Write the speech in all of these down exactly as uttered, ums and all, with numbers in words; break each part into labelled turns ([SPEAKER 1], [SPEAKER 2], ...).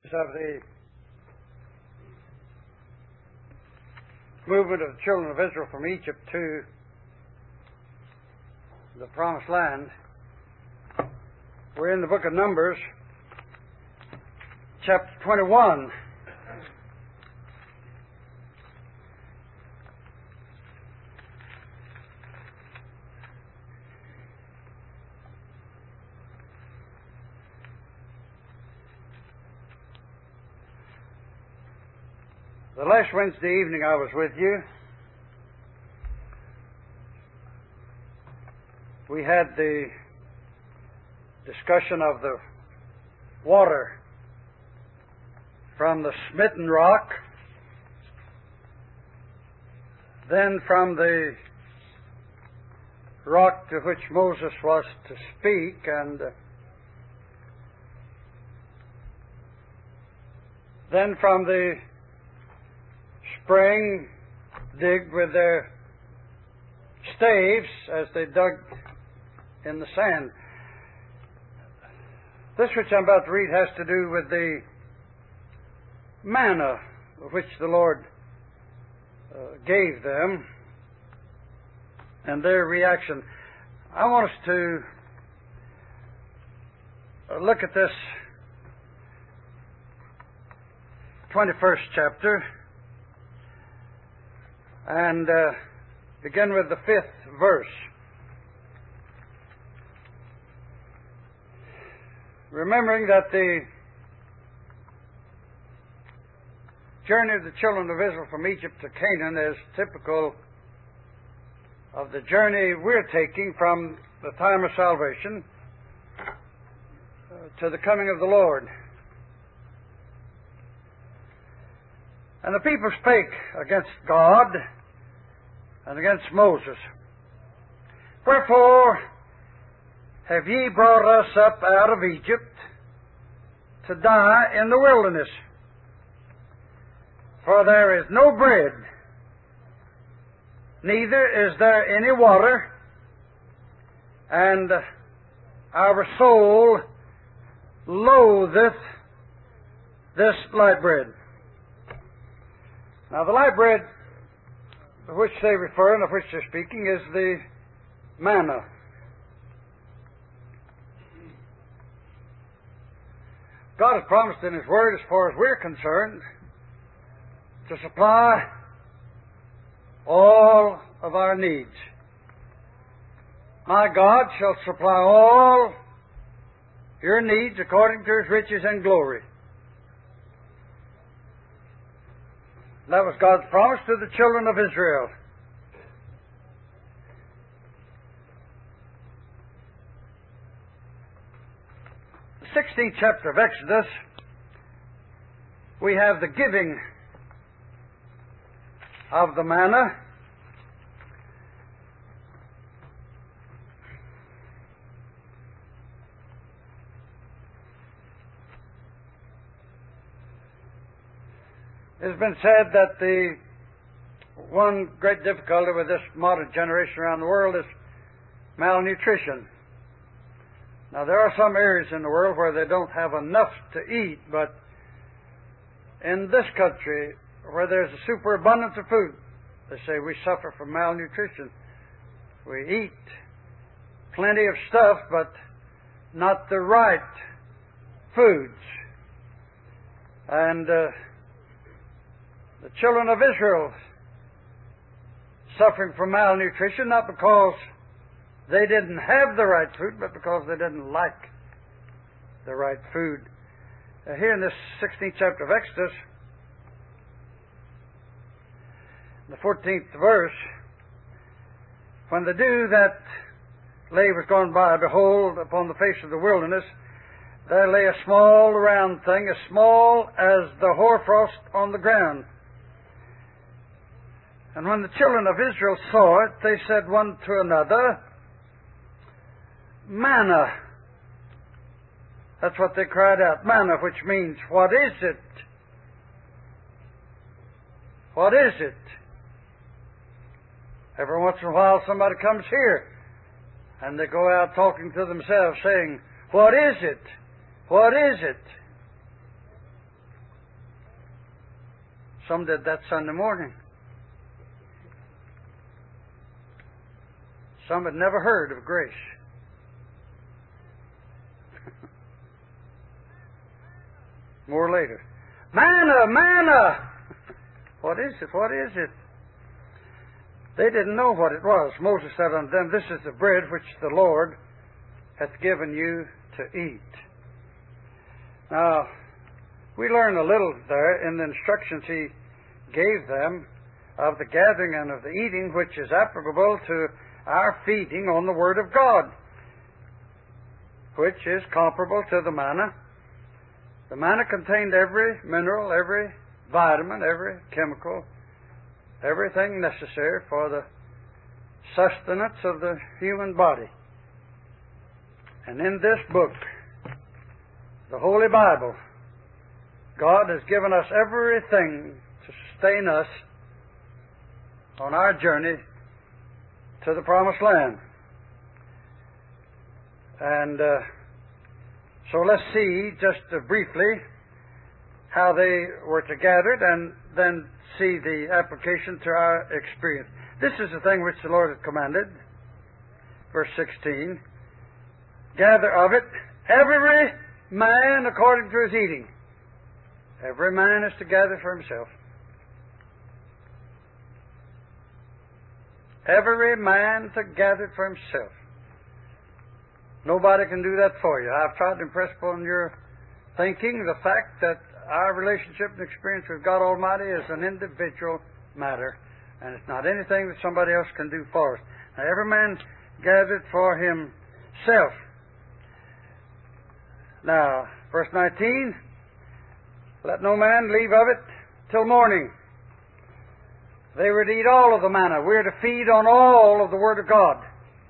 [SPEAKER 1] Of the movement of the children of Israel from Egypt to the Promised Land. We're in the book of Numbers, chapter twenty-one. The last Wednesday evening I was with you, we had the discussion of the water from the smitten rock, then from the rock to which Moses was to speak, and then from the spring digged with their staves as they dug in the sand. This which I'm about to read has to do with the manna which the Lord uh, gave them and their reaction. I want us to look at this twenty-first chapter and uh, begin with the fifth verse. Remembering that the journey of the children of Israel from Egypt to Canaan is typical of the journey we're taking from the time of salvation uh, to the coming of the Lord. And the people spake against God and against Moses. Wherefore have ye brought us up out of Egypt to die in the wilderness? For there is no bread, neither is there any water, and our soul loatheth this light bread. Now, the light bread of which they refer and of which they're speaking is the manna. God has promised in His Word, as far as we're concerned, to supply all of our needs. My God shall supply all your needs according to His riches and glory. That was God's promise to the children of Israel. The sixteenth chapter of Exodus, we have the giving of the manna. It's been said that the one great difficulty with this modern generation around the world is malnutrition. Now, there are some areas in the world where they don't have enough to eat, but in this country, where there's a superabundance of food, they say we suffer from malnutrition. We eat plenty of stuff, but not the right foods. And uh, the children of Israel suffering from malnutrition, not because they didn't have the right food, but because they didn't like the right food. Uh, here in this sixteenth chapter of Exodus, the fourteenth verse, when the dew that lay was gone by, behold, upon the face of the wilderness, there lay a small round thing, as small as the hoarfrost on the ground. And when the children of Israel saw it, they said one to another, manna. That's what they cried out, manna, which means, what is it? What is it? Every once in a while somebody comes here and they go out talking to themselves saying, what is it? What is it? Some did that Sunday morning. Some had never heard of grace. More later. Manna, manna! What is it? What is it? They didn't know what it was. Moses said unto them, This is the bread which the Lord hath given you to eat. Now, we learn a little there in the instructions he gave them of the gathering and of the eating, which is applicable to our feeding on the Word of God, which is comparable to the manna. The manna contained every mineral, every vitamin, every chemical, everything necessary for the sustenance of the human body. And in this book, the Holy Bible, God has given us everything to sustain us on our journey to the Promised Land. And uh, so let's see just uh, briefly how they were to gather it, and then see the application to our experience. This is the thing which the Lord had commanded. Verse sixteen. Gather of it every man according to his eating. Every man is to gather for himself. Every man to gather for himself. Nobody can do that for you. I've tried to impress upon your thinking the fact that our relationship and experience with God Almighty is an individual matter, and it's not anything that somebody else can do for us. Now, every man gathered for himself. Now, verse nineteen, let no man leave of it till morning. They were to eat all of the manna. We're to feed on all of the Word of God.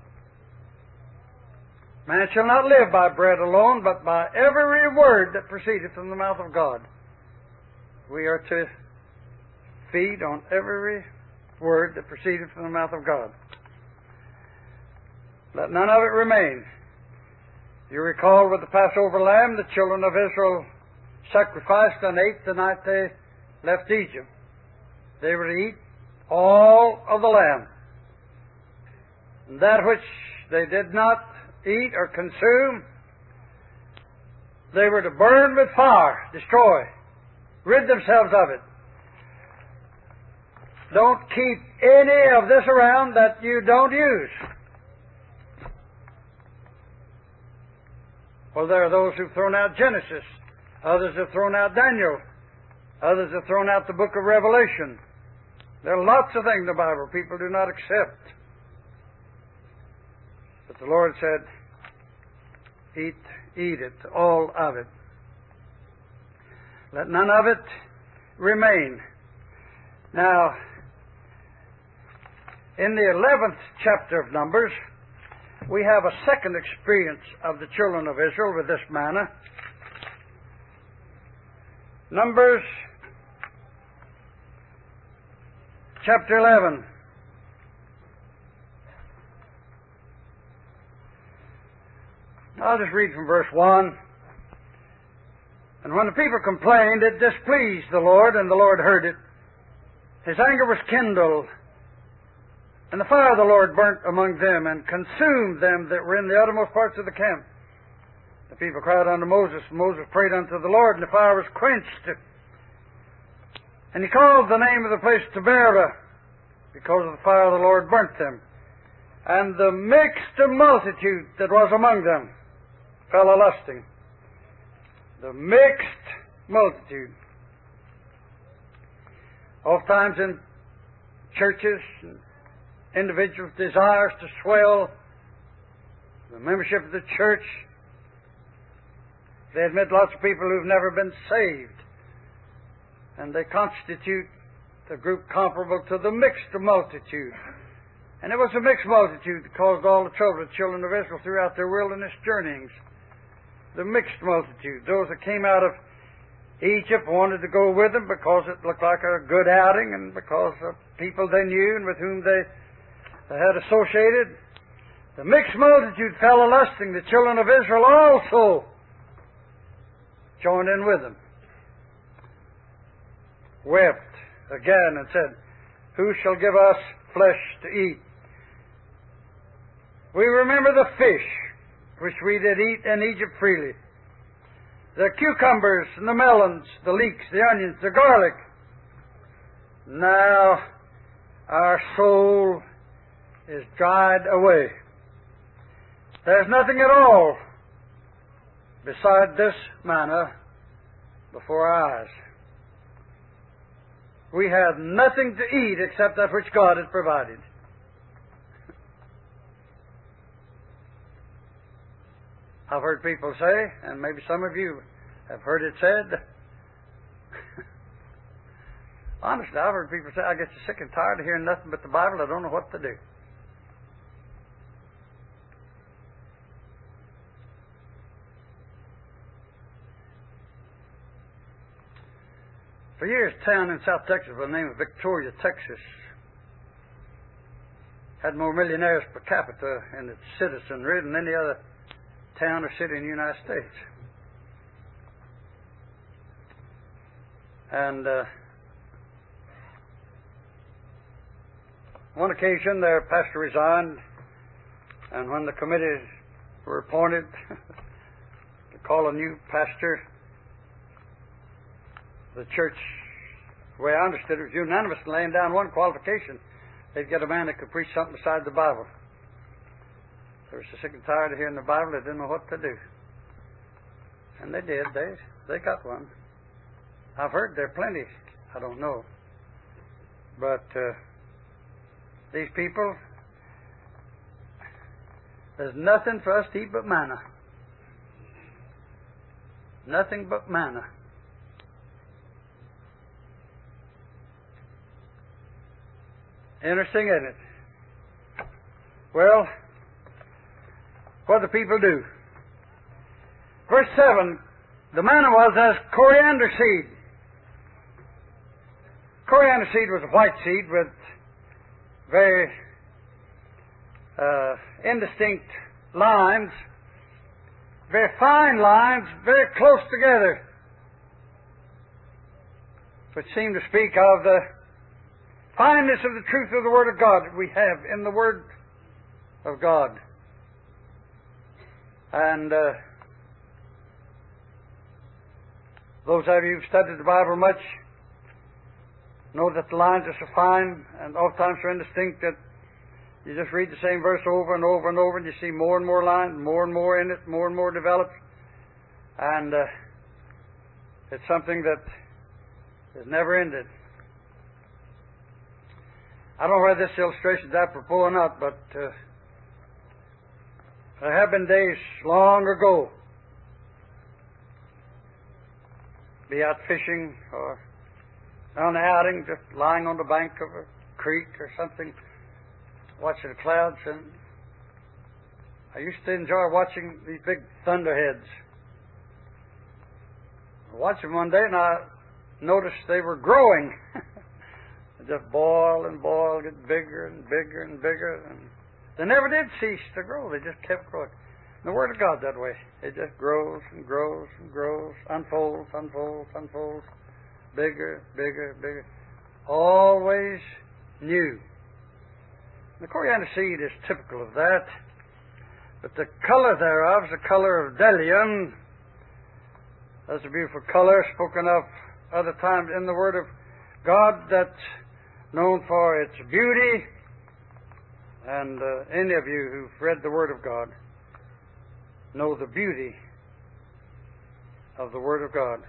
[SPEAKER 1] Man shall not live by bread alone, but by every word that proceedeth from the mouth of God. We are to feed on every word that proceedeth from the mouth of God. Let none of it remain. You recall with the Passover lamb, the children of Israel sacrificed and ate the night they left Egypt. They were to eat all of the lamb. And that which they did not eat or consume, they were to burn with fire, destroy, rid themselves of it. Don't keep any of this around that you don't use. Well, there are those who've thrown out Genesis. Others have thrown out Daniel. Others have thrown out the book of Revelation. There are lots of things in the Bible people do not accept. But the Lord said, eat, eat it, all of it. Let none of it remain. Now, in the eleventh chapter of Numbers, we have a second experience of the children of Israel with this manna. Numbers chapter eleven. I'll just read from verse one. And when the people complained, it displeased the Lord, and the Lord heard it. His anger was kindled, and the fire of the Lord burnt among them, and consumed them that were in the uttermost parts of the camp. The people cried unto Moses, and Moses prayed unto the Lord, and the fire was quenched. And he called the name of the place Taberah, because of the fire of the Lord burnt them. And the mixed multitude that was among them fell a lusting. The mixed multitude. Oftentimes in churches, individuals' desires to swell the membership of the church. They admit lots of people who've never been saved, and they constitute a group comparable to the mixed multitude. And it was a mixed multitude that caused all the trouble of the children of Israel throughout their wilderness journeyings. The mixed multitude, those that came out of Egypt, wanted to go with them because it looked like a good outing, and because of people they knew and with whom they, they had associated. The mixed multitude fell a lusting. The children of Israel also joined in with them, wept again and said, "Who shall give us flesh to eat?" We remember the fish which we did eat in Egypt freely, the cucumbers and the melons, the leeks, the onions, the garlic. Now our soul is dried away. There's nothing at all beside this manna before our eyes. We have nothing to eat except that which God has provided. I've heard people say, and maybe some of you have heard it said, honestly, I've heard people say, "I get so sick and tired of hearing nothing but the Bible, I don't know what to do." For years, a town in South Texas by the name of Victoria, Texas, had more millionaires per capita in its citizenry than any other town or city in the United States. And uh, one occasion, their pastor resigned, and when the committees were appointed to call a new pastor, the church, the way I understood it, was unanimous in laying down one qualification. They'd get a man that could preach something besides the Bible. They were so sick and tired of hearing the Bible, they didn't know what to do. And they did. They they got one. I've heard there are plenty. I don't know. But uh, these people, there's nothing for us to eat but manna. Nothing but manna. Interesting, isn't it? Well, what do people do? Verse seven, the manna was as coriander seed. Coriander seed was a white seed with very uh, indistinct lines, very fine lines, very close together, which seem to speak of the fineness of the truth of the Word of God that we have in the Word of God. And uh, those of you who've studied the Bible much know that the lines are so fine and oftentimes so indistinct that you just read the same verse over and over and over and you see more and more lines, more and more in it, more and more developed. And uh, it's something that is never ended. I don't know whether this illustration is apropos or not, but uh, there have been days long ago, be out fishing or on an outing, just lying on the bank of a creek or something, watching the clouds, and I used to enjoy watching these big thunderheads. I watched them one day and I noticed they were growing. They just boil and boil, get bigger and bigger and bigger, and they never did cease to grow. They just kept growing. And the Word of God that way. It just grows and grows and grows, unfolds, unfolds, unfolds, bigger, bigger, bigger. Always new. The coriander seed is typical of that. But the color thereof is the color of bdellium. That's a beautiful color spoken of other times in the Word of God, that's known for its beauty. And uh, any of you who've read the Word of God know the beauty of the Word of God.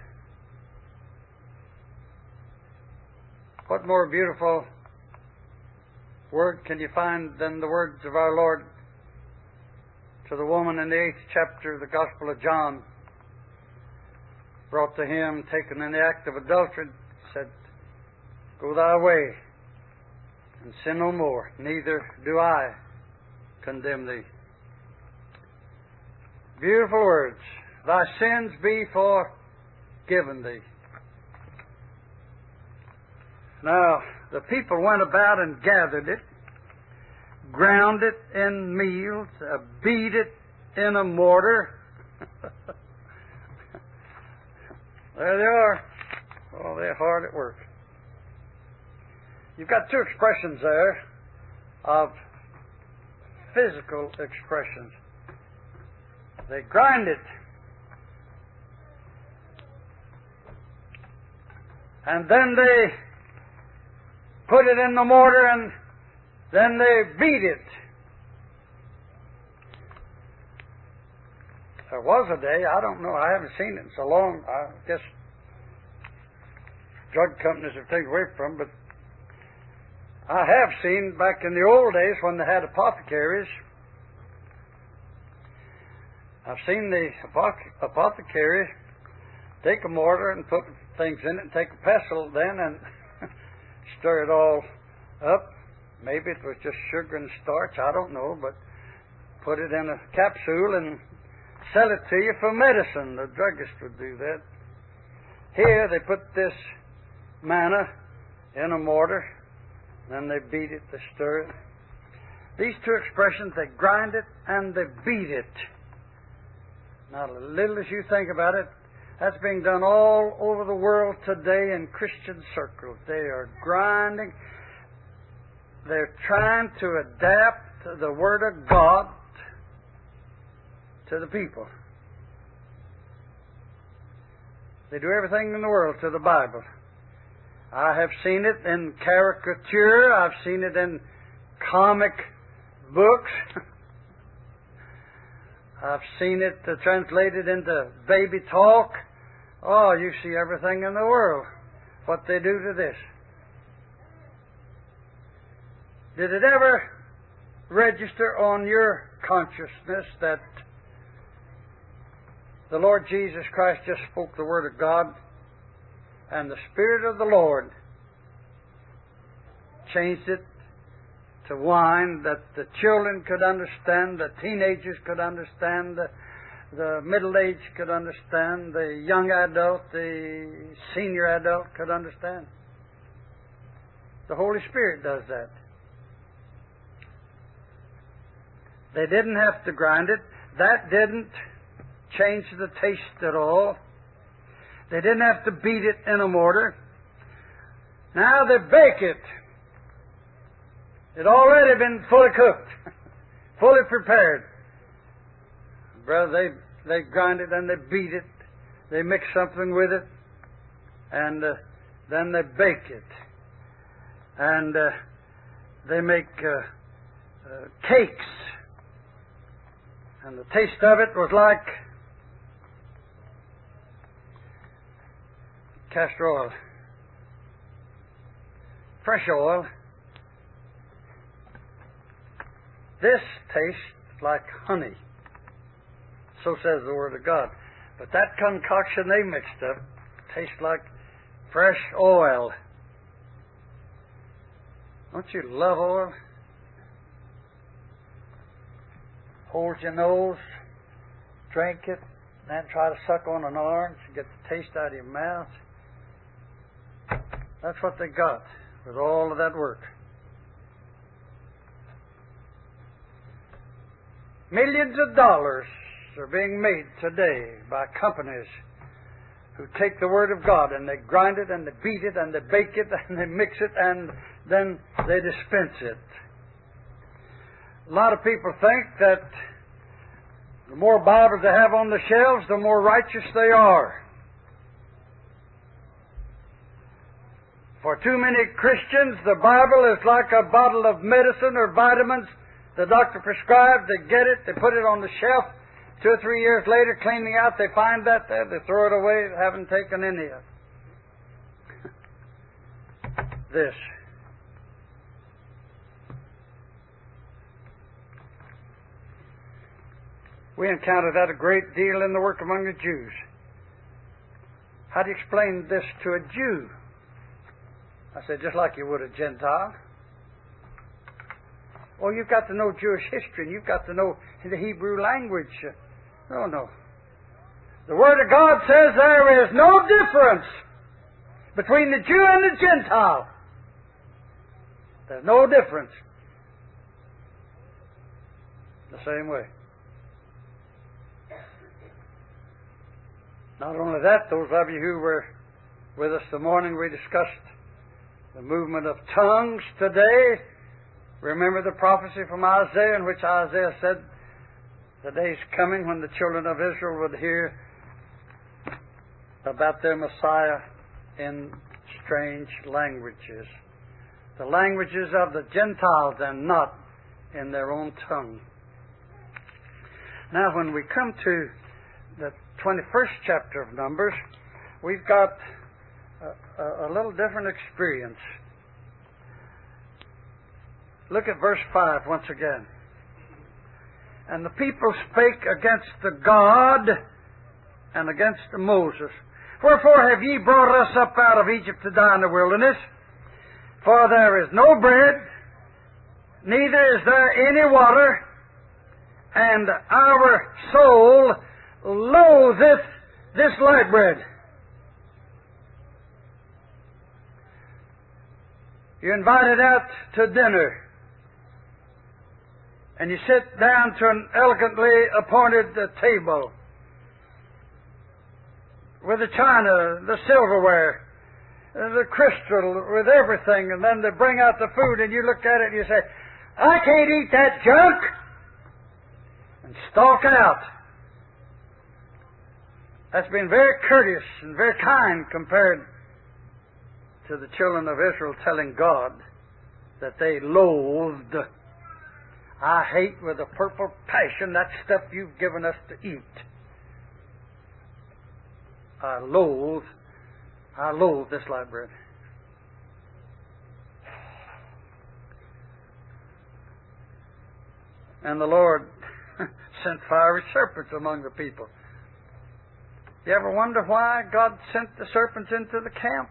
[SPEAKER 1] What more beautiful word can you find than the words of our Lord to the woman in the eighth chapter of the Gospel of John, brought to him, taken in the act of adultery, said, "Go thy way, and sin no more, neither do I condemn thee." Beautiful words. Thy sins be forgiven thee. Now, the people went about and gathered it, ground it in meals, uh, beat it in a mortar. There they are. Oh, they're hard at work. You've got two expressions there of physical expressions. They grind it. And then they put it in the mortar and then they beat it. There was a day, I don't know, I haven't seen it in so long, I guess drug companies have taken away from, but I have seen back in the old days when they had apothecaries, I've seen the apothe- apothecary take a mortar and put things in it and take a pestle then and stir it all up. Maybe it was just sugar and starch, I don't know, but put it in a capsule and sell it to you for medicine. The druggist would do that. Here they put this manna in a mortar, then they beat it, they stir it. These two expressions, they grind it and they beat it. Now, as little as you think about it, that's being done all over the world today in Christian circles. They are grinding. They're trying to adapt the Word of God to the people. They do everything in the world to the Bible. I have seen it in caricature. I've seen it in comic books. I've seen it uh, translated into baby talk. Oh, you see everything in the world. What they do to this. Did it ever register on your consciousness that the Lord Jesus Christ just spoke the Word of God and the Spirit of the Lord changed it to wine that the children could understand, the teenagers could understand, the, the middle-aged could understand, the young adult, the senior adult could understand? The Holy Spirit does that. They didn't have to grind it. That didn't change the taste at all. They didn't have to beat it in a mortar. Now they bake it. It already been fully cooked, fully prepared. Brother, they they grind it and they beat it. They mix something with it, and uh, then they bake it. And uh, they make uh, uh, cakes. And the taste of it was like castor oil, fresh oil. This tastes like honey. So says the Word of God. But that concoction they mixed up tastes like fresh oil. Don't you love oil? Hold your nose, drink it, then try to suck on an orange and get the taste out of your mouth. That's what they got with all of that work. Millions of dollars are being made today by companies who take the Word of God and they grind it and they beat it and they bake it and they mix it and then they dispense it. A lot of people think that the more Bibles they have on the shelves, the more righteous they are. For too many Christians, the Bible is like a bottle of medicine or vitamins the doctor prescribed. They get it, they put it on the shelf. Two or three years later, cleaning out, they find that there, they throw it away, they haven't taken any of it. This. We encounter that a great deal in the work among the Jews. How do you explain this to a Jew? I said, just like you would a Gentile. Well, you've got to know Jewish history, and you've got to know the Hebrew language. No, no. The Word of God says there is no difference between the Jew and the Gentile. There's no difference. The same way. Not only that, those of you who were with us the morning, we discussed the movement of tongues today. Remember the prophecy from Isaiah in which Isaiah said, the day's coming when the children of Israel would hear about their Messiah in strange languages. The languages of the Gentiles and not in their own tongue. Now when we come to the twenty-first chapter of Numbers, we've got a, a, a little different experience. Look at verse five once again. And the people spake against the God and against Moses. Wherefore have ye brought us up out of Egypt to die in the wilderness? For there is no bread, neither is there any water, and our soul loatheth this light bread. You're invited out to dinner, and you sit down to an elegantly appointed uh, table with the china, the silverware, uh, the crystal, with everything, and then they bring out the food, and you look at it and you say, I can't eat that junk, and stalk out. That's been very courteous and very kind compared to the children of Israel telling God that they loathed. I hate with a purple passion that stuff you've given us to eat. I loathe, I loathe this light bread. And the Lord sent fiery serpents among the people. You ever wonder why God sent the serpents into the camp?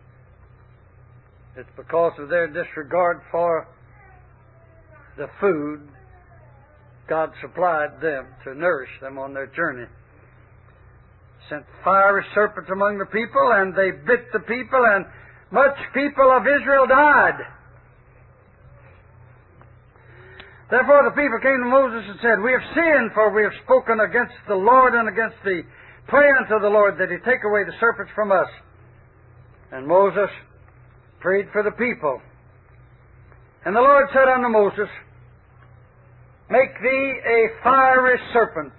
[SPEAKER 1] It's because of their disregard for the food God supplied them to nourish them on their journey. Sent fiery serpents among the people, and they bit the people, and much people of Israel died. Therefore the people came to Moses and said, We have sinned, for we have spoken against the Lord and against thee. Pray unto the Lord that he take away the serpents from us. And Moses prayed for the people. And the Lord said unto Moses, Make thee a fiery serpent,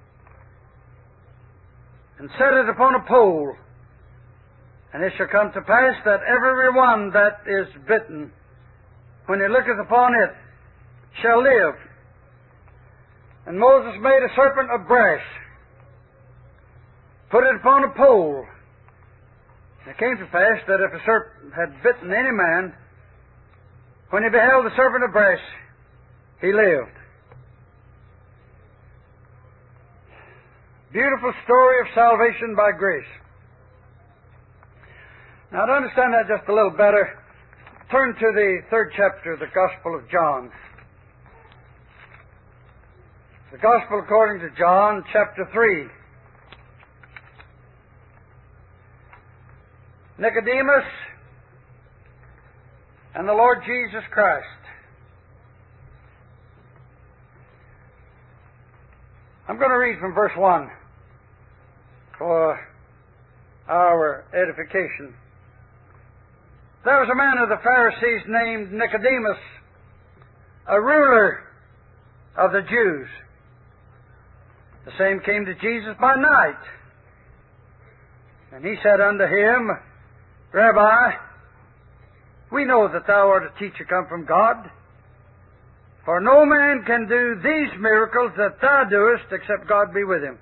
[SPEAKER 1] and set it upon a pole. And it shall come to pass that every one that is bitten, when he looketh upon it, shall live. And Moses made a serpent of brass, put it upon a pole. And it came to pass that if a serpent had bitten any man, when he beheld the serpent of brass, he lived. Beautiful story of salvation by grace. Now, to understand that just a little better, turn to the third chapter of the Gospel of John. The Gospel according to John, chapter three. Nicodemus and the Lord Jesus Christ. I'm going to read from verse one for our edification. There was a man of the Pharisees named Nicodemus, a ruler of the Jews. The same came to Jesus by night. And he said unto him, Rabbi, we know that thou art a teacher come from God, for no man can do these miracles that thou doest except God be with him.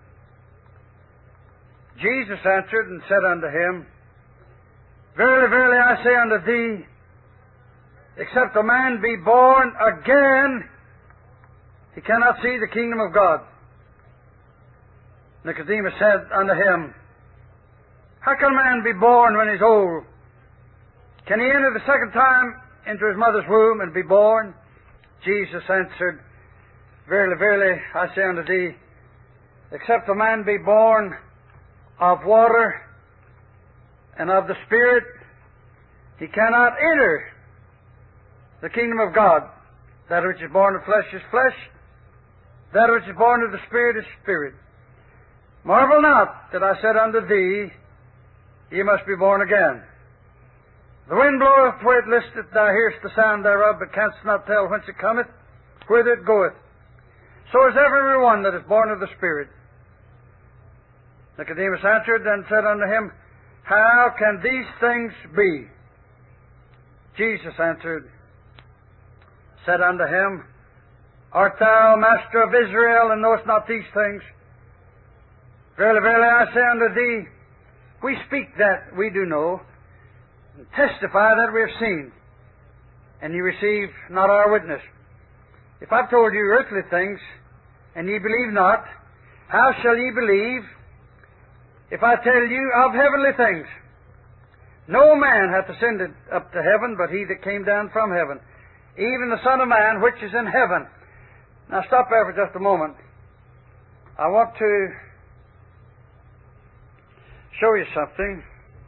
[SPEAKER 1] Jesus answered and said unto him, Verily, verily, I say unto thee, except a man be born again, he cannot see the kingdom of God. Nicodemus said unto him, How can a man be born when he's old? Can he enter the second time into his mother's womb and be born? Jesus answered, Verily, verily, I say unto thee, except a man be born of water and of the Spirit, he cannot enter the kingdom of God. That which is born of flesh is flesh, that which is born of the Spirit is spirit. Marvel not that I said unto thee, Ye must be born again. The wind bloweth where it listeth, thou hearest the sound thereof, but canst not tell whence it cometh, whither it goeth. So is every one that is born of the Spirit. Nicodemus answered and said unto him, How can these things be? Jesus answered, said unto him, Art thou master of Israel, and knowest not these things? Verily, verily, I say unto thee, we speak that we do know, and testify that we have seen, and ye receive not our witness. If I've told you earthly things, and ye believe not, how shall ye believe if I tell you of heavenly things? No man hath ascended up to heaven, but he that came down from heaven, even the Son of Man which is in heaven. Now stop there for just a moment. I want to show you something.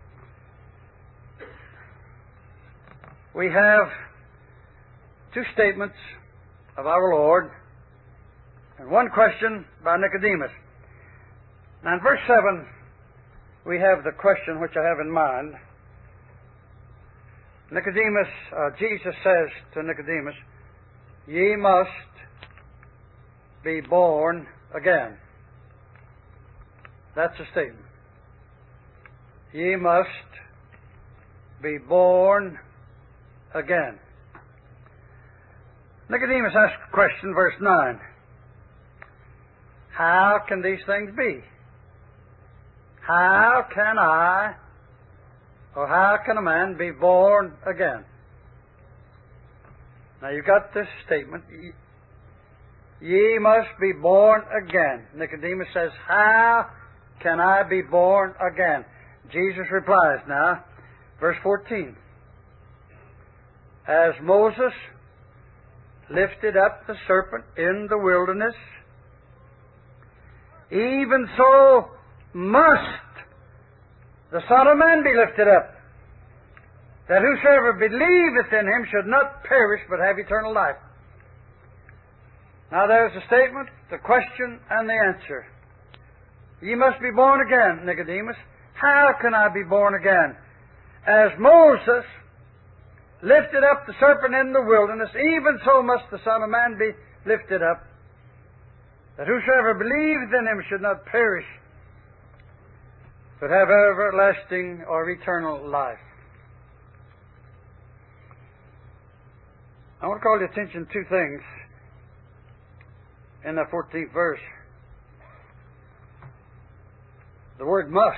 [SPEAKER 1] We have two statements of our Lord and one question by Nicodemus. Now in verse seven, we have the question which I have in mind. Nicodemus, uh, Jesus says to Nicodemus, Ye must be born again. That's a statement. Ye must be born again. Nicodemus asks a question, verse nine. How can these things be? How can I, or how can a man be born again? Now you've got this statement. Ye must be born again. Nicodemus says, How can I be born again? Jesus replies now, verse fourteen. As Moses lifted up the serpent in the wilderness, even so must the Son of Man be lifted up, that whosoever believeth in him should not perish but have eternal life. Now there's the statement, the question, and the answer. Ye must be born again, Nicodemus. How can I be born again? As Moses lifted up the serpent in the wilderness, even so must the Son of Man be lifted up, that whosoever believeth in him should not perish, but have everlasting or eternal life. I want to call your attention to two things in that fourteenth verse. The word must.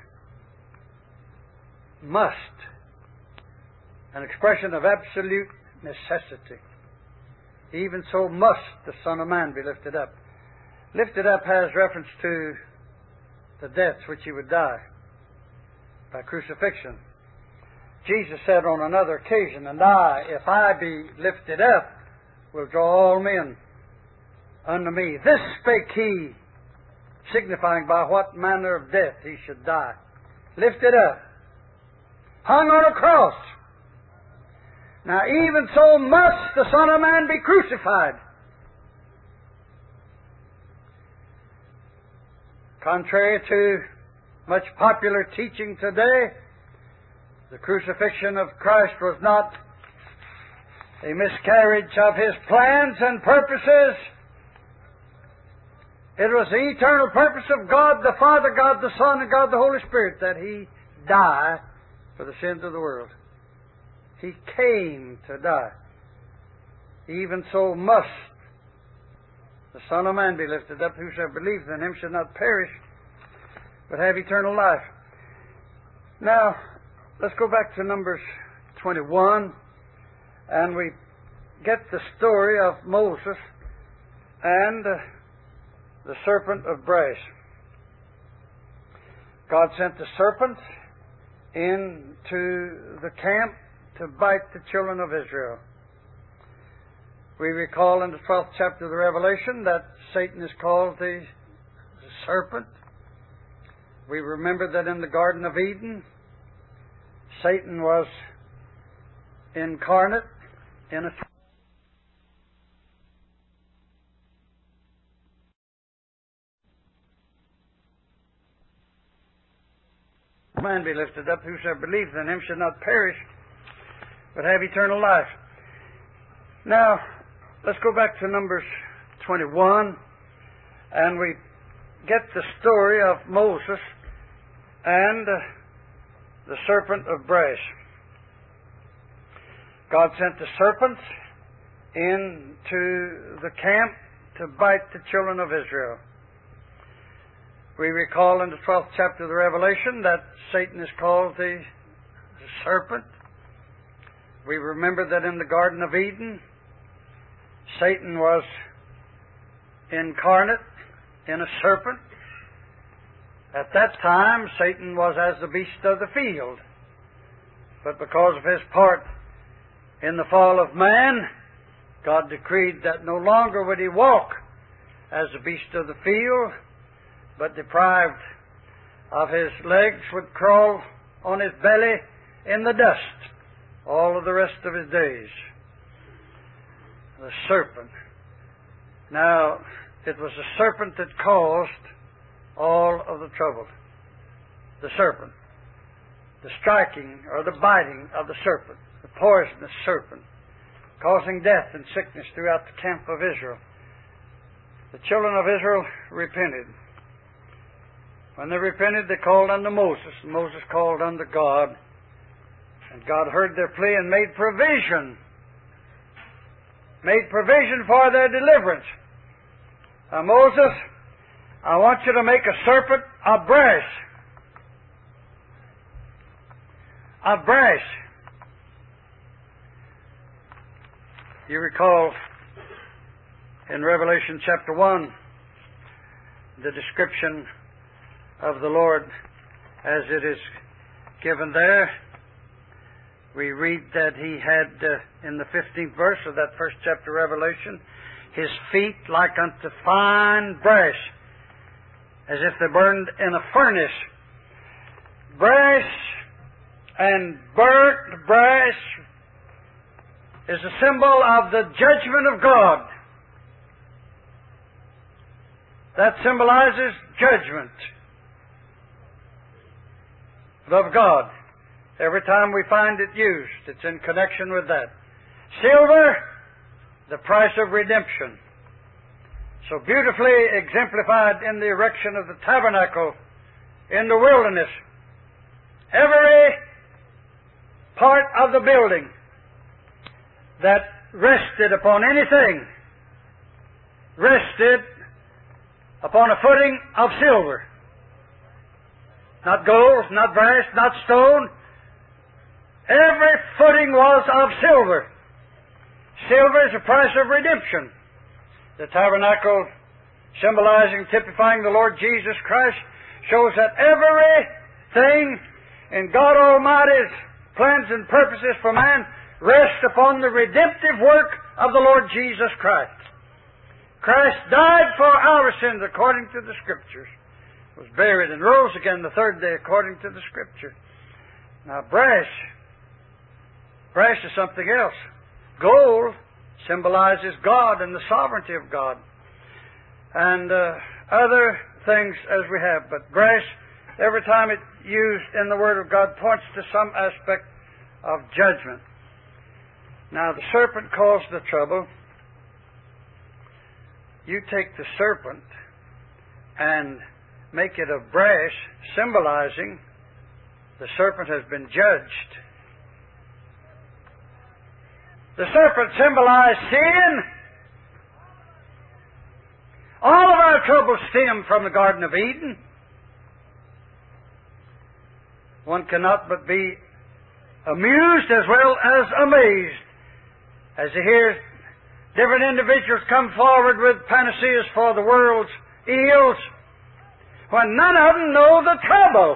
[SPEAKER 1] Must. An expression of absolute necessity. Even so must the Son of Man be lifted up. Lifted up has reference to the death which he would die by crucifixion. Jesus said on another occasion, And I, if I be lifted up, will draw all men unto me. This spake he, signifying by what manner of death he should die. Lifted up. Hung on a cross. Now even so must the Son of Man be crucified. Contrary to much popular teaching today, the crucifixion of Christ was not a miscarriage of His plans and purposes. It was the eternal purpose of God the Father, God the Son, and God the Holy Spirit that He die for the sins of the world. He came to die. Even so must the Son of Man be lifted up. Whosoever believes in Him should not perish, but have eternal life. Now, let's go back to Numbers twenty-one, and we get the story of Moses and uh, the serpent of brass. God sent the serpent into the camp to bite the children of Israel. We recall in the twelfth chapter of the Revelation that Satan is called the serpent. We remember that in the Garden of Eden, Satan was incarnate in a man be lifted up, whosoever believes in Him should not perish, but have eternal life. Now, let's go back to Numbers twenty-one, and we get the story of Moses and uh, the serpent of brass. God sent the serpents into the camp to bite the children of Israel. We recall in the twelfth chapter of the Revelation that Satan is called the, the serpent. We remember that in the Garden of Eden, Satan was incarnate in a serpent. At that time, Satan was as the beast of the field. But because of his part in the fall of man, God decreed that no longer would he walk as the beast of the field, but deprived of his legs, would crawl on his belly in the dust all of the rest of his days. The serpent. Now, it was the serpent that caused all of the trouble. The serpent. The striking or the biting of the serpent. The poisonous serpent. Causing death and sickness throughout the camp of Israel. The children of Israel repented. When they repented, they called unto Moses, and Moses called unto God. And God heard their plea and made provision. Made provision for their deliverance. Now, Moses, I want you to make a serpent of brass. Of brass. You recall in Revelation chapter one the description of the Lord as it is given there. We read that he had, uh, in the fifteenth verse of that first chapter of Revelation, his feet like unto fine brass, as if they burned in a furnace. Brass and burnt brass is a symbol of the judgment of God. That symbolizes judgment of God. Every time we find it used, it's in connection with that. Silver, the price of redemption. So beautifully exemplified in the erection of the tabernacle in the wilderness. Every part of the building that rested upon anything rested upon a footing of silver. Not gold, not brass, not stone. Every footing was of silver. Silver is a price of redemption. The tabernacle, symbolizing, typifying the Lord Jesus Christ, shows that everything in God Almighty's plans and purposes for man rests upon the redemptive work of the Lord Jesus Christ. Christ died for our sins according to the Scriptures, was buried and rose again the third day according to the Scripture. Now brass, brass is something else. Gold symbolizes God and the sovereignty of God, and uh, other things as we have. But brass, every time it's used in the Word of God, points to some aspect of judgment. Now the serpent caused the trouble. You take the serpent and make it of brass, symbolizing the serpent has been judged. The serpent symbolized sin. All of our troubles stem from the Garden of Eden. One cannot but be amused as well as amazed as he hears different individuals come forward with panaceas for the world's ills when none of them know the trouble.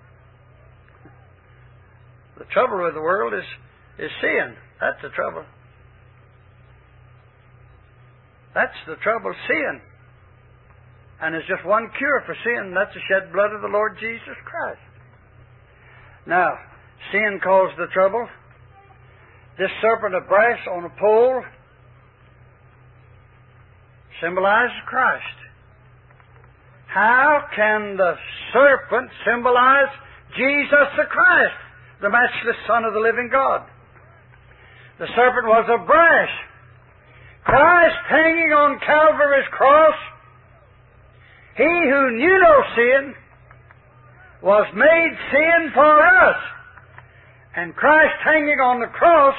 [SPEAKER 1] The trouble with the world is, is sin. That's the trouble. That's the trouble, sin. And there's just one cure for sin, and that's the shed blood of the Lord Jesus Christ. Now, sin caused the trouble. This serpent of brass on a pole symbolizes Christ. How can the serpent symbolize Jesus the Christ, the matchless Son of the living God? The serpent was of brass. Christ hanging on Calvary's cross, He who knew no sin was made sin for us. And Christ hanging on the cross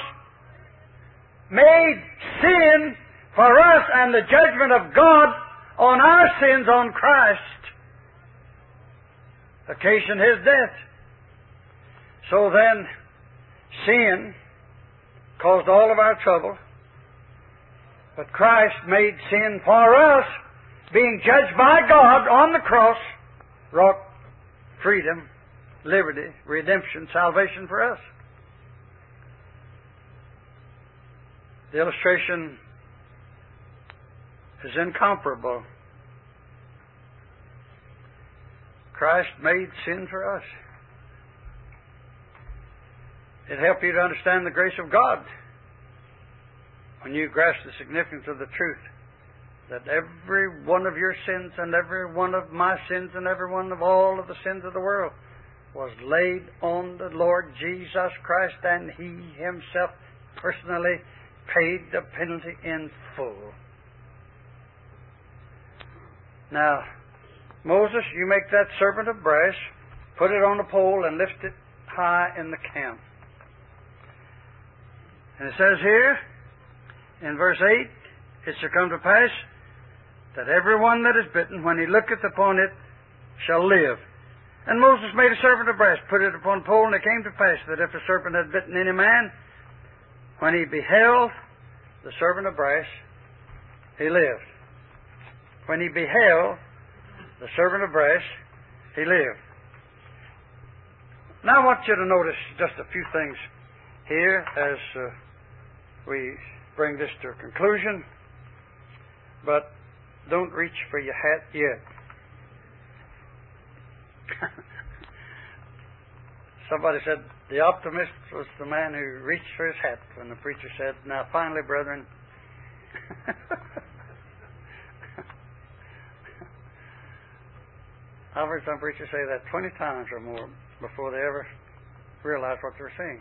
[SPEAKER 1] made sin for us and the judgment of God on our sins on Christ occasioned His death. So then, sin caused all of our trouble, but Christ made sin for us, being judged by God on the cross, wrought freedom, liberty, redemption, salvation for us. The illustration is incomparable. Christ made sin for us. It helped you to understand the grace of God when you grasp the significance of the truth that every one of your sins and every one of my sins and every one of all of the sins of the world was laid on the Lord Jesus Christ, and He Himself personally paid the penalty in full. Now, Moses, you make that serpent of brass, put it on a pole, and lift it high in the camp. And it says here, in verse eight, it shall come to pass that every one that is bitten, when he looketh upon it, shall live. And Moses made a serpent of brass, put it upon a pole, and it came to pass that if a serpent had bitten any man, when he beheld the serpent of brass, he lived. When he beheld the serpent of brass, he lived. Now I want you to notice just a few things here as uh, we bring this to a conclusion. But don't reach for your hat yet. Somebody said the optimist was the man who reached for his hat when the preacher said, "Now finally, brethren." I've heard some preachers say that twenty times or more before they ever realized what they were saying.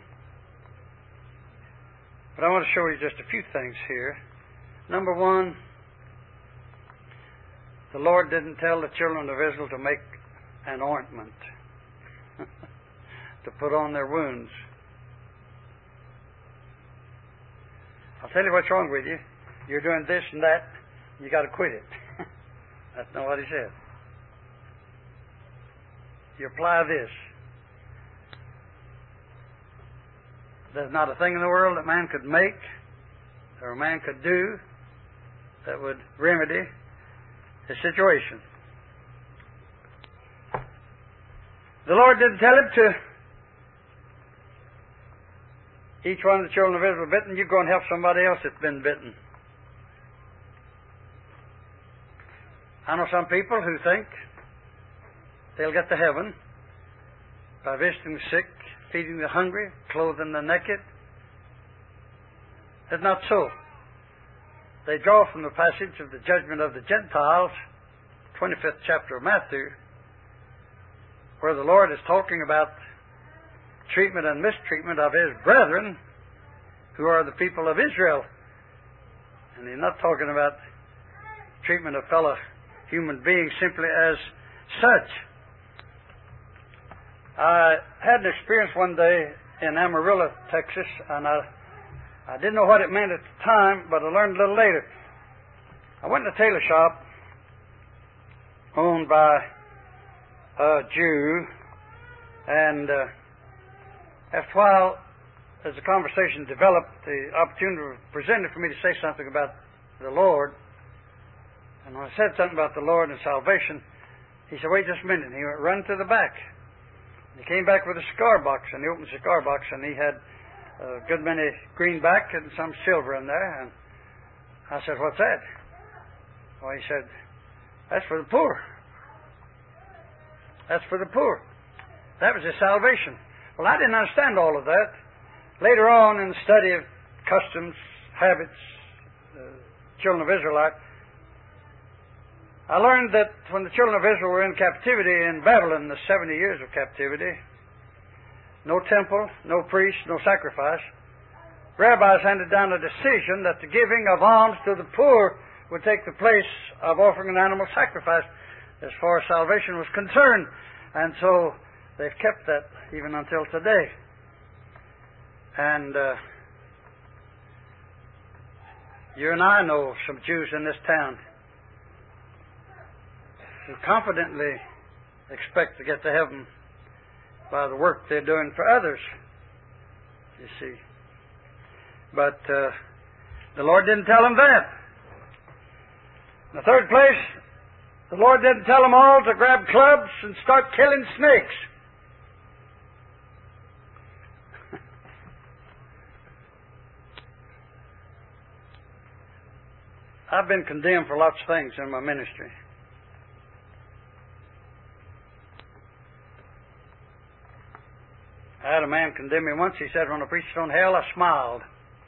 [SPEAKER 1] But I want to show you just a few things here. Number one, the Lord didn't tell the children of Israel to make an ointment to put on their wounds. I'll tell you what's wrong with you. You're doing this and that, and you got to quit it. That's not what He said. You apply this. There's not a thing in the world that man could make or a man could do that would remedy his situation. The Lord didn't tell him to, each one of the children of Israel bitten, you go and help somebody else that's been bitten. I know some people who think they'll get to heaven by visiting the sick, feeding the hungry, clothing the naked. It's not so. They draw from the passage of the judgment of the Gentiles, twenty-fifth chapter of Matthew, where the Lord is talking about treatment and mistreatment of His brethren, who are the people of Israel. And He's not talking about treatment of fellow human beings simply as such. I had an experience one day in Amarillo, Texas, and I, I didn't know what it meant at the time, but I learned a little later. I went to a tailor shop owned by a Jew, and uh, after a while, as the conversation developed, the opportunity was presented for me to say something about the Lord. And when I said something about the Lord and salvation, he said, "Wait just a minute." And he went run to the back. He came back with a cigar box, and he opened the cigar box, and he had a good many greenback and some silver in there. And I said, "What's that?" Well, he said, "That's for the poor. That's for the poor." That was his salvation. Well, I didn't understand all of that. Later on in the study of customs, habits, uh, children of Israelite, I learned that when the children of Israel were in captivity in Babylon, the seventy years of captivity, no temple, no priest, no sacrifice, rabbis handed down a decision that the giving of alms to the poor would take the place of offering an animal sacrifice as far as salvation was concerned. And so they've kept that even until today. And uh, you and I know some Jews in this town who confidently expect to get to heaven by the work they're doing for others, you see. But uh, the Lord didn't tell them that. In the third place, the Lord didn't tell them all to grab clubs and start killing snakes. I've been condemned for lots of things in my ministry. I had a man condemn me once. He said, when I preached on hell, I smiled.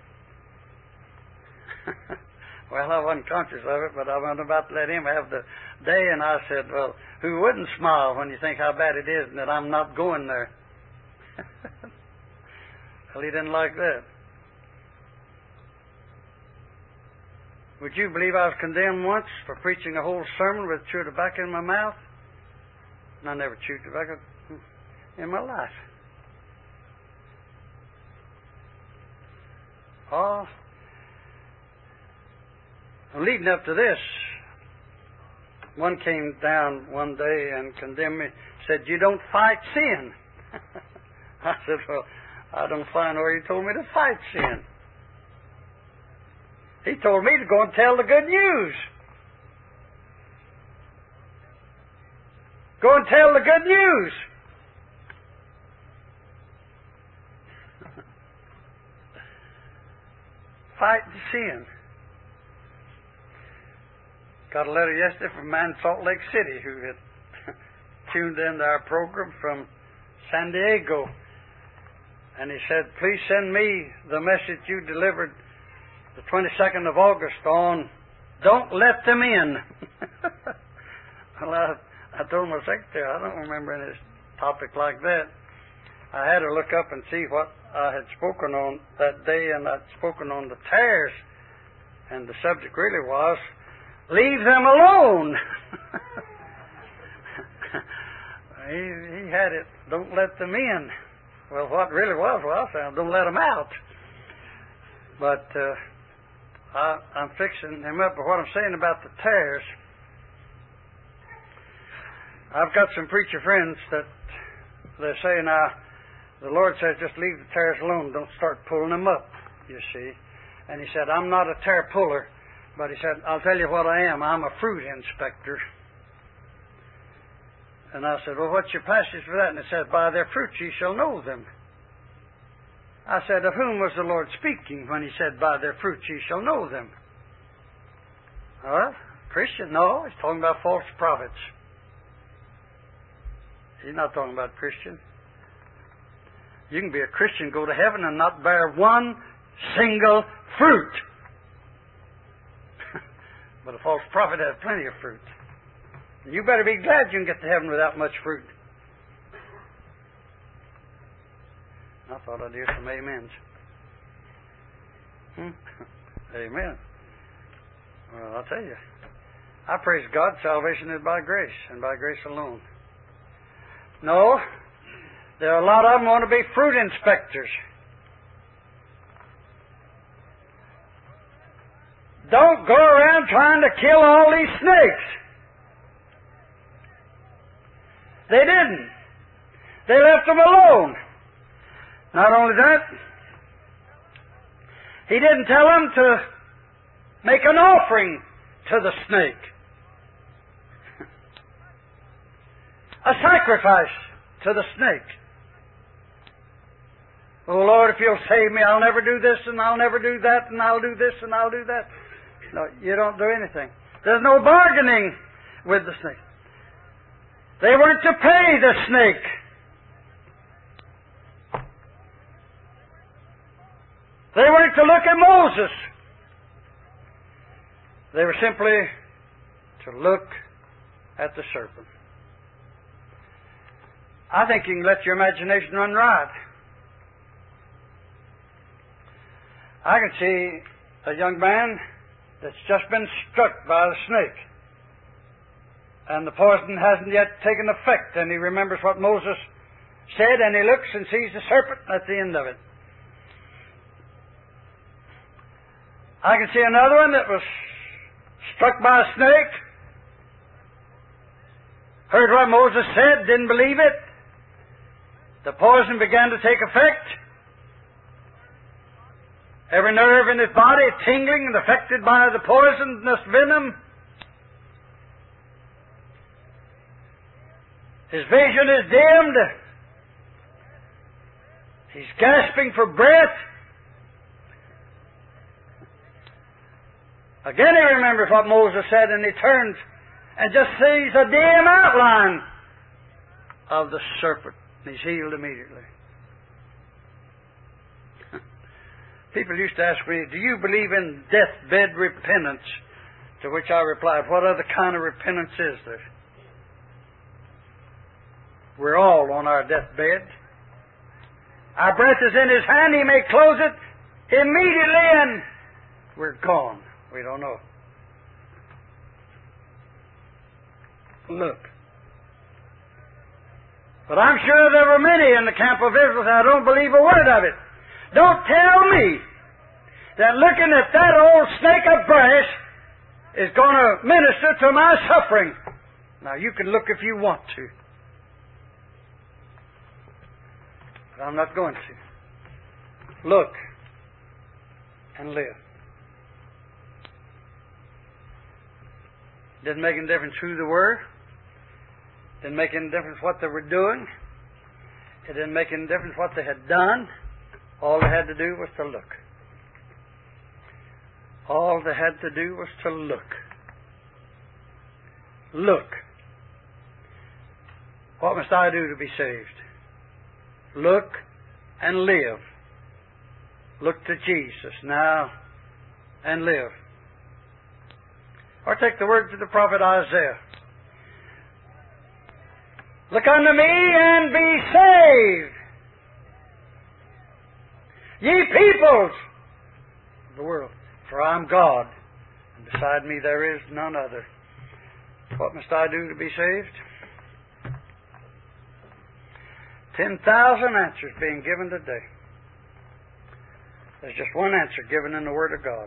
[SPEAKER 1] Well, I wasn't conscious of it, but I wasn't about to let him have the day, and I said, well, who wouldn't smile when you think how bad it is and that I'm not going there? Well, he didn't like that. Would you believe I was condemned once for preaching a whole sermon with chewed tobacco in my mouth? And I never chewed tobacco in my life. Oh, leading up to this, one came down one day and condemned me, said, you don't fight sin. I said, well, I don't find where he told me to fight sin. He told me to go and tell the good news. Go and tell the good news. Fight sin. Got a letter yesterday from a man in Salt Lake City who had tuned into our program from San Diego. And he said, please send me the message you delivered the twenty-second of August on Don't Let Them In. Well, I, I told my secretary, I don't remember any topic like that. I had to look up and see what I had spoken on that day, and I'd spoken on the tares. And the subject really was, leave them alone. he, he had it, don't let them in. Well, what really was, well, I said, don't let them out. But uh, I, I'm fixing him up. But what I'm saying about the tares, I've got some preacher friends that they say now, the Lord says just leave the tares alone, don't start pulling them up, you see. And he said, I'm not a tare puller, but he said, I'll tell you what I am, I'm a fruit inspector. And I said, well, what's your passage for that? And it said, by their fruits ye shall know them. I said, of whom was the Lord speaking when he said, by their fruits ye shall know them? Well, Christian? No, he's talking about false prophets. He's not talking about Christian. You can be a Christian, go to heaven, and not bear one single fruit. But a false prophet has plenty of fruit. And you better be glad you can get to heaven without much fruit. I thought I'd hear some amens. Hmm? Amen. Well, I'll tell you. I praise God, salvation is by grace, and by grace alone. No, there are a lot of them want to be fruit inspectors. Don't go around trying to kill all these snakes. They didn't. They left them alone. Not only that, he didn't tell them to make an offering to the snake. A sacrifice to the snake. Oh, Lord, if you'll save me, I'll never do this, and I'll never do that, and I'll do this, and I'll do that. No, you don't do anything. There's no bargaining with the snake. They weren't to pay the snake. They weren't to look at Moses. They were simply to look at the serpent. I think you can let your imagination run riot. I can see a young man that's just been struck by the snake, and the poison hasn't yet taken effect, and he remembers what Moses said, and he looks and sees the serpent at the end of it. I can see another one that was struck by a snake, heard what Moses said, didn't believe it. The poison began to take effect. Every nerve in his body tingling and affected by the poisonous venom. His vision is dimmed. He's gasping for breath. Again he remembers what Moses said, and he turns and just sees a dim outline of the serpent. And he's healed immediately. People used to ask me, do you believe in deathbed repentance? To which I replied, what other kind of repentance is there? We're all on our deathbed. Our breath is in His hand. He may close it immediately and we're gone. We don't know. Look. But I'm sure there were many in the camp of Israel that I don't believe a word of it. Don't tell me that looking at that old snake of brass is going to minister to my suffering. Now, you can look if you want to. But I'm not going to. Look and live. Didn't make any difference who they were. Didn't make any difference what they were doing. It didn't make any difference what they had done. All they had to do was to look. All they had to do was to look. Look. What must I do to be saved? Look and live. Look to Jesus now and live. Or take the words of the prophet Isaiah. Look unto me and be saved, ye peoples of the world, for I am God, and beside me there is none other. What must I do to be saved? Ten thousand answers being given today. There's just one answer given in the Word of God.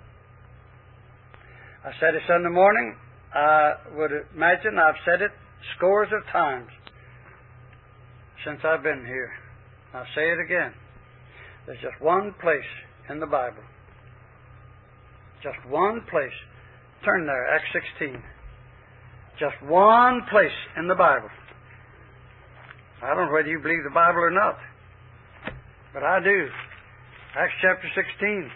[SPEAKER 1] I said it Sunday morning. I would imagine I've said it scores of times since I've been here. I'll say it again. There's just one place in the Bible. Just one place. Turn there, Acts sixteen. Just one place in the Bible. I don't know whether you believe the Bible or not, but I do. Acts chapter sixteen.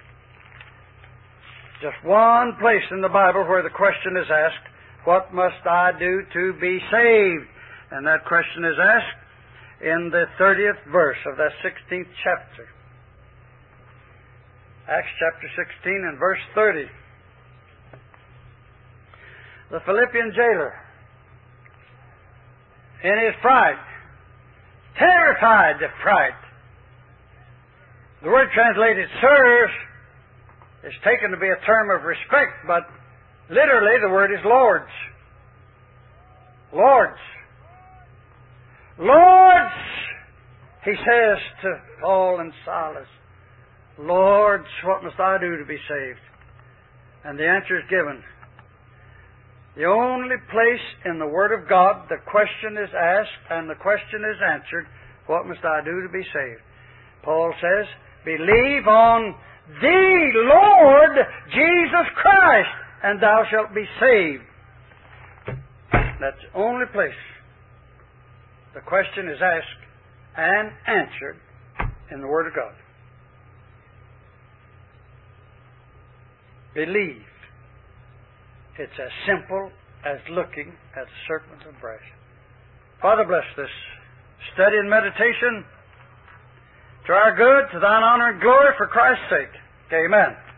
[SPEAKER 1] Just one place in the Bible where the question is asked, what must I do to be saved? And that question is asked in the thirtieth verse of that sixteenth chapter. Acts chapter sixteen and verse thirty. The Philippian jailer, in his fright, terrified of fright. The word translated sirs is taken to be a term of respect, but literally the word is lords. Lords. Lords, he says to Paul and Silas. Lords, what must I do to be saved? And the answer is given. The only place in the Word of God the question is asked and the question is answered, what must I do to be saved? Paul says, believe on the Lord Jesus Christ, and thou shalt be saved. That's the only place the question is asked and answered in the Word of God. Believe. It's as simple as looking at the serpent of brass. Father, bless this study and meditation to our good, to thine honor and glory for Christ's sake. Amen.